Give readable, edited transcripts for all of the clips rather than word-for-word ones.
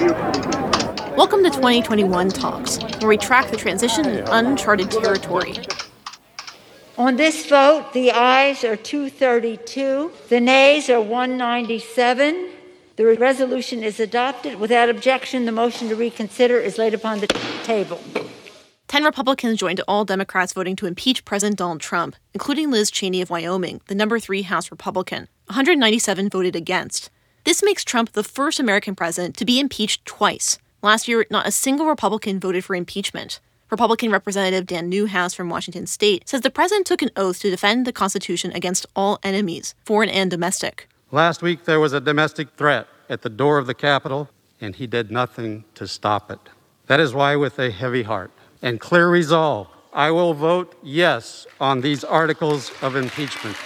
Welcome to 2021 Talks, where we track the transition in uncharted territory. On this vote, the ayes are 232, the nays are 197. The resolution is adopted. Without objection, the motion to reconsider is laid upon the table. 10 Republicans joined all Democrats voting to impeach President Donald Trump, including Liz Cheney of Wyoming, the number 3 House Republican. 197 voted against. This makes Trump the first American president to be impeached twice. Last year, not a single Republican voted for impeachment. Republican Representative Dan Newhouse from Washington State says the president took an oath to defend the Constitution against all enemies, foreign and domestic. Last week, there was a domestic threat at the door of the Capitol, and he did nothing to stop it. That is why, with a heavy heart and clear resolve, I will vote yes on these articles of impeachment.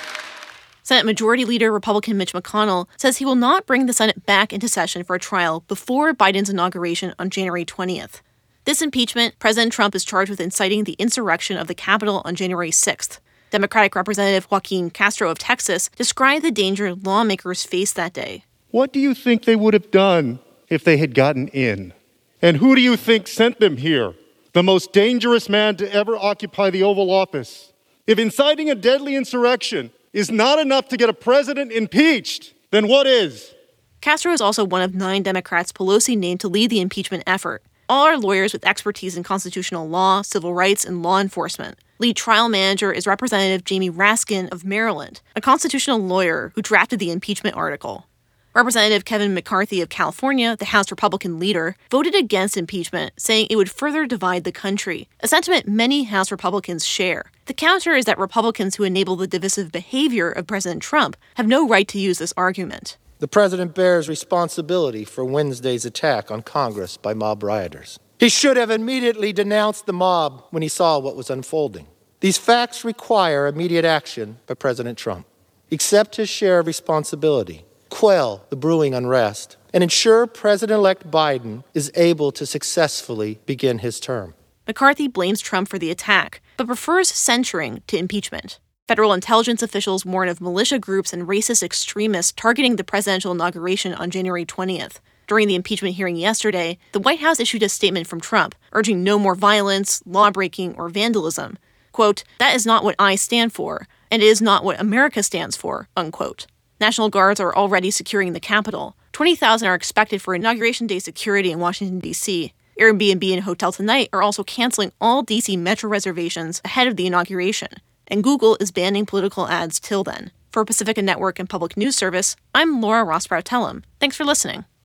Senate Majority Leader Republican Mitch McConnell says he will not bring the Senate back into session for a trial before Biden's inauguration on January 20th. This impeachment, President Trump is charged with inciting the insurrection of the Capitol on January 6th. Democratic Representative Joaquin Castro of Texas described the danger lawmakers faced that day. What do you think they would have done if they had gotten in? And who do you think sent them here? The most dangerous man to ever occupy the Oval Office. If inciting a deadly insurrection is not enough to get a president impeached, then what is? Castro is also one of 9 Democrats Pelosi named to lead the impeachment effort. All are lawyers with expertise in constitutional law, civil rights, and law enforcement. Lead trial manager is Representative Jamie Raskin of Maryland, a constitutional lawyer who drafted the impeachment article. Representative Kevin McCarthy of California, the House Republican leader, voted against impeachment, saying it would further divide the country, a sentiment many House Republicans share. The counter is that Republicans who enable the divisive behavior of President Trump have no right to use this argument. The president bears responsibility for Wednesday's attack on Congress by mob rioters. He should have immediately denounced the mob when he saw what was unfolding. These facts require immediate action by President Trump. Accept his share of responsibility, quell the brewing unrest, and ensure President-elect Biden is able to successfully begin his term. McCarthy blames Trump for the attack, but prefers censuring to impeachment. Federal intelligence officials warn of militia groups and racist extremists targeting the presidential inauguration on January 20th. During the impeachment hearing yesterday, the White House issued a statement from Trump, urging no more violence, law-breaking, or vandalism. Quote, "That is not what I stand for, and it is not what America stands for," unquote. National Guards are already securing the Capitol. 20,000 are expected for Inauguration Day security in Washington, D.C. Airbnb and Hotel Tonight are also canceling all D.C. Metro reservations ahead of the inauguration. And Google is banning political ads till then. For Pacifica Network and Public News Service, I'm Laura Ross Tellem. Thanks for listening.